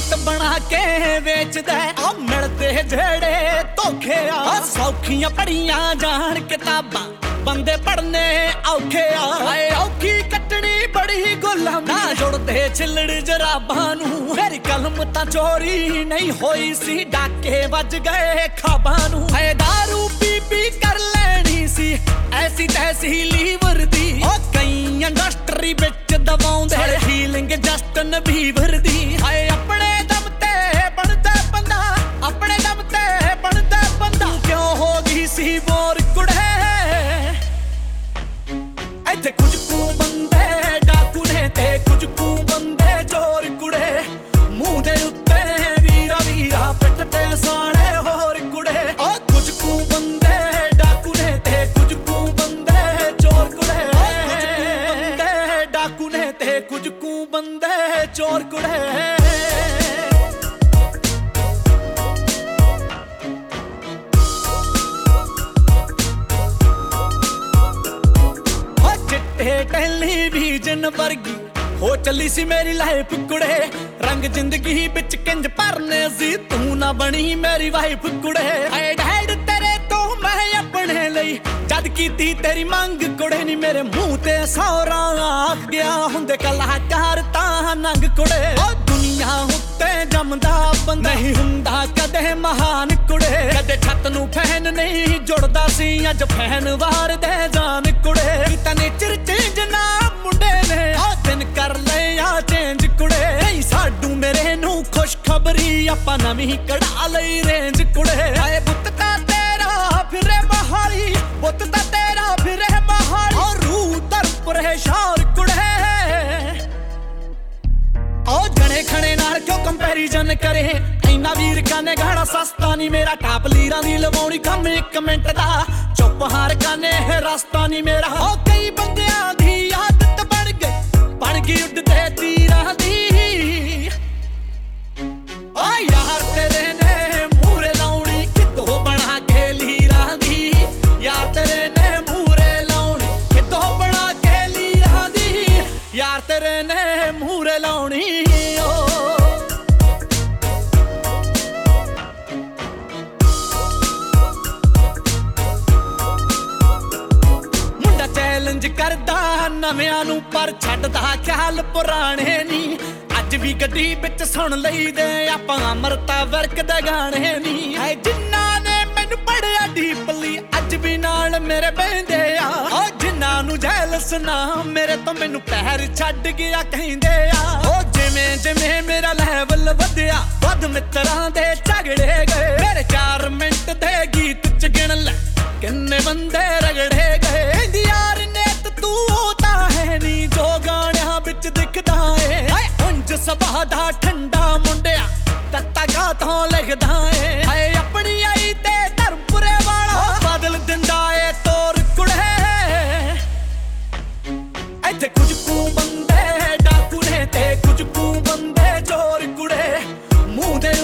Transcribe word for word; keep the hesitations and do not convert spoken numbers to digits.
ਰੀਤ ਬਣਾ ਕੇ ਵੇਚਦਾ ਆ ਮਿਲਦੇ ਜਿਹੜੇ ਧੋਖੇ ਆ ਸੌਖੀਆਂ ਪੜੀਆਂ ਜਾਣ ਕਿਤਾਬਾਂ ਬੰਦੇ ਪੜਨੇ ਔਖੇ ਆ ਹਾਏ ਔਖੀ ਕੱਟਣੀ ਬੜੀ ਗੁਲਾਮ ਨਾ ਜੁੜਦੇ ਛਿੱਲੜ ਜਰਾਬਾਂ ਨੂੰ ਮੇਰੀ ਕਲਮ ਤਾਂ ਚੋਰੀ ਨਹੀਂ ਹੋਈ ਸੀ ਡਾਕੇ ਵੱਜ ਗਏ ਖਾਬਾਂ ਨੂੰ ਹਾਏ ਦਾਰੂ ਪੀ ਪੀ ਕਰ ਲੈਣੀ ਸੀ ਐਸੀ ਤੈਸੀ ਲੀਵਰ ਦੀ ਉਹ ਕਈ ਇੰਡਸਟਰੀ ਵਿੱਚ ਦਵਾਉਂਦੇ ਫੀਲਿੰਗ ਜਸਟਨ ਬੀਵਰ ਦੀ ਹਾਏ ਆਪਣੇ ਦਮ ਤੇ ਬਣਦਾ ਬੰਦਾ ਆਪਣੇ ਦਮ ਤੇ ਬਣਦਾ ਬੰਦਾ ਕਿਉਂ ਹੋ ਗਈ ਸੀ ਬੋਰ ਕੁੜੇ ਇੱਥੇ ਕੁਝ ਕੁ ਬੰਦੇ ਡਾਕੂ ਨੇ ਤੇ ਕੁਝ ਕੁ ਬੰਦੇ ਚੋਰ ਕੁੜੇ ਮੂੰਹ ਦੇ ਉੱਤੇ ਵੀਰਾ ਵੀਰਾ ਪਿੱਠ ਤੇ ਸਾੜੇ ਹੋਰ ਕੁੜੇ ਓ ਕੁਝ ਕੁ ਬੰਦੇ ਡਾਕੂ ਨੇ ਤੇ ਕੁਝ ਕੁ ਬੰਦੇ ਚੋਰ ਕੁੜੇ ਕੁਝ ਕੁ ਬੰਦੇ ਡਾਕੂ ਨੇ ਤੇ ਕੁਝ ਕੁ ਬੰਦੇ ਚੋਰ ਕੁੜੇ ਟੈਲੀਵਿਜ਼ਨ ਵਰਗੀ ਹੋ ਚੱਲੀ ਸੀ ਮੇਰੀ ਲਾਈਫ ਕੁੜੇ ਰੰਗ ਜ਼ਿੰਦਗੀ ਵਿੱਚ ਕਿੰਜ ਭਰਨੇ ਸੀ ਤੂੰ ਨਾ ਬਣੀ ਮੇਰੀ ਵਾਈਫ ਕੁੜੇ ਹਾਏ ਡੈਡ ਤੇਰੇ ਤੋਂ ਮੈਂ ਆਪਣੇ ਲਈ ਜਦ ਕੀਤੀ ਤੇਰੀ ਮੰਗ ਕੁੜੇ ਨੀ ਮੇਰੇ ਮੂੰਹ ਤੇ ਸੌਰਾ ਆਖ ਗਿਆ ਹੁੰਦੇ ਕਲਾਕਾਰ ਤਾਂ ਨੰਗ ਕੁੜੇ ਓ ਦੁਨੀਆ ਉੱਤੇ ਜੰਮਦਾ ਬੰਦਾ ਨਹੀਂ ਹੁੰਦਾ ਕਦੇ ਮਹਾਨ ਕੁੜੇ ਕਦੇ ਛੱਤ ਨੂੰ ਫੈਨ ਨਹੀਂ ਜੁੜਦਾ ਸੀ ਅੱਜ ਫੈਨ ਵਾਰ ਦੇ ਜਾਨ ਕੁੜੇ ਤਾਂ ਨੇਚਰ ਚੇਂਜ ਨਾ ਮੁੰਡੇ ਨੇ ਆ ਦਿਨ ਕਰ ਲਿਆ ਚੇਂਜ ਕੁੜੇ ਨਹੀਂ ਸਾਡੂ ਮੇਰੇ ਨੂੰ ਖੁਸ਼ਖਬਰੀ ਆਪਾਂ ਨਵੀਂ ਕਢਾ ਲਈ ਰੇਂਜ ਕੁੜੇ ਹਾਏ ਬੁੱਤ ਤਾਂ ਤੇਰਾ ਫਿਰੇ ਮਹਾਲੀ ਬੁੱਤ ਤਾਂ ਤੇਰਾ ਫਿਰੇ ਮਹਾਲੀ ਔਰ ਰੂਹ ਦਰ ਪਰੇਸ਼ਾਨ ਕੁੜੇ ਓ ਜਣੇ ਖਣੇ ਨਾਲ ਕਿਉਂ ਕੰਪੈਰੀਜ਼ਨ ਕਰੇ ਇੰਨਾ ਵੀਰ ਕਾਨੇ ਗਾਣਾ ਸਸਤਾ ਨਹੀਂ ਮੇਰਾ ਟਾਪ ਲੀਰਾਂ ਦੀ ਲਵਾਉਣੀ ਕੰਮ ਇੱਕ ਮਿੰਟ ਦਾ ਚੁੱਪ ਹਾਰ ਕਾਨੇ ਰਸਤਾ ਨਹੀਂ ਮੇਰਾ ਓ ਕਈ ਬੰਦਿਆਂ ਦੀ ਆਦਤ ਬਣ ਗਈ ਬਣ ਗਈ ਉੱਡਦੇ ਤੀਰਾਂ ਦੀ ਓ ਯਾਰ ਤੇਰੇ ਨੇ ਮੂਰੇ ਲਾਉਣੀ ਕਿਤੋਂ ਬਣਾ ਕੇ ਲੀਰਾਂ ਦੀ ਯਾਰ ਤੇਰੇ ਨੇ ਮੂਰੇ ਲਾਉਣੀ ਕਿਤੋਂ ਬਣਾ ਕੇ ਲੀਰਾਂ ਦੀ ਯਾਰ ਤੇਰੇ ਨੇ ਮੂਰੇ ਲਾਉਣੀ ਕਰਦਾ ਨਵਿਆਂ ਨੂੰ ਪਰ ਛੱਡਦਾ ਖਿਆਲ ਪੁਰਾਣੇ ਨੀ ਅੱਜ ਵੀ ਗੱਡੀ ਵਿੱਚ ਸੁਣ ਲਈਦੇ ਆਪਾਂ ਅਮਰਤਾ ਵਰਕ ਦੇ ਗਾਣੇ ਨੀ ਹੈ ਜਿਨ੍ਹਾਂ ਨੇ ਮੈਨੂੰ ਪੜਿਆ ਡੀਪਲੀ ਅੱਜ ਵੀ ਨਾਲ ਮੇਰੇ ਬਹਿੰਦੇ ਆ ਓ ਜਿਨ੍ਹਾਂ ਨੂੰ ਜੈਲਸ ਨਾ ਮੇਰੇ ਤੋਂ ਮੈਨੂੰ ਪੈਰ ਛੱਡ ਗਿਆ ਕਹਿੰਦੇ ਆ ਓ ਜਿਵੇਂ ਜਿਵੇਂ ਮੇਰਾ ਲੈਵਲ ਵਧਿਆ ਵੱਧ ਮਿੱਤਰਾਂ ਦੇ ਝਗੜੇ ਗਏ ਮੇਰੇ ਚਾਰ ਮਿੰਟ ਦੇ ਗੀਤ ਚ ਗਿਣ ਲੈ ਕਿੰਨੇ ਬੰਦੇ ਰਗੜੇ ਗਏ ਯਾਰ ਤੂੰ ਤਾਂ ਹੈ ਨੀ ਜੋ ਗਾਣਿਆਂ ਵਿੱਚ ਦਿਖਦਾ ਏ ਉਂਝ ਸੁਭਾਅ ਦਾ ਠੰਡਾ ਮੁੰਡਿਆ ਤੱਤਾ ਗਾਥੋਂ ਲਿਖਦਾ ਏ ਹਾਏ ਆਪਣੀ ਆਈ ਤੇ ਧਰਮਪੁਰੇ ਵਾਲਾ ਬਦਲ ਦਿੰਦਾ ਏ ਤੋਰ ਕੁੜੇ ਇੱਥੇ ਕੁਝ ਕੁ ਬੰਦੇ ਡਾਕੂ ਨੇ ਤੇ ਕੁਝ ਕੁ ਬੰਦੇ ਚੋਰ ਕੁੜੇ ਮੂੰਹ ਦੇ